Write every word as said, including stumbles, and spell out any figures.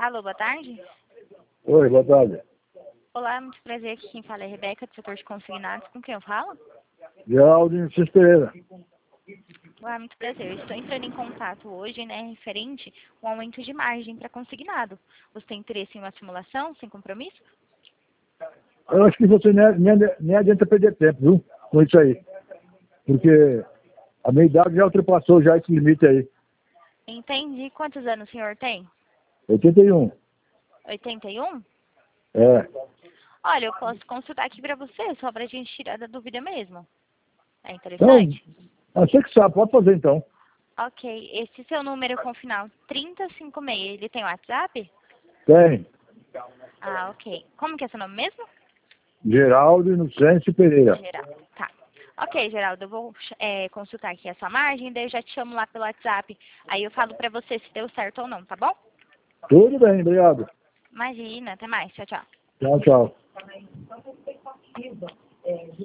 Alô, boa tarde. Oi, boa tarde. Olá, muito prazer. Aqui quem fala é Rebeca, do setor de consignados. Com quem eu falo? Geraldo Inocêncio Pereira. Olá, muito prazer. Estou entrando em contato hoje, né, referente ao aumento de margem para consignado. Você tem interesse em uma simulação sem compromisso? Eu acho que você nem, nem, nem adianta perder tempo, viu? Com isso aí. Porque a minha idade já ultrapassou já esse limite aí. Entendi. Quantos anos o senhor tem? oitenta e um. oitenta e um? É. Olha, eu posso consultar aqui para você, só para a gente tirar da dúvida mesmo. É Então, interessante? você que sabe, pode fazer então. Ok. Esse seu número com o final trinta e cinquenta e seis, ele tem WhatsApp? Tem. Ah, ok. Como que é seu nome mesmo? Geraldo Inocêncio Pereira. Geraldo. Tá. Ok, Geraldo, eu vou é, consultar aqui a sua margem, daí eu já te chamo lá pelo WhatsApp. Aí eu falo pra você se deu certo ou não, tá bom? Tudo bem, obrigado. Imagina, até mais. Tchau, tchau. Tchau, tchau.